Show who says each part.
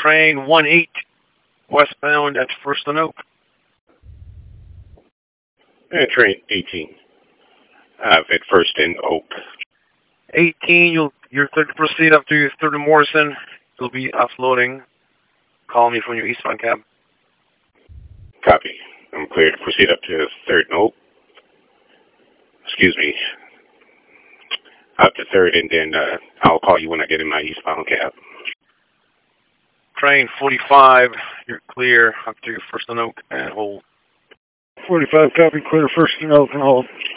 Speaker 1: Train 1-8, westbound at First and Oak.
Speaker 2: And train 18, at First and Oak.
Speaker 1: 18, you're clear to proceed up to 3rd and Morrison. You'll be offloading. Call me from your eastbound cab.
Speaker 2: Copy. I'm clear to proceed up to 3rd and Oak. Excuse me. Up to 3rd, and then I'll call you when I get in my eastbound cab.
Speaker 1: Train 45, you're clear up to First and Oak and hold.
Speaker 3: 45, copy, clear, First and Oak and hold.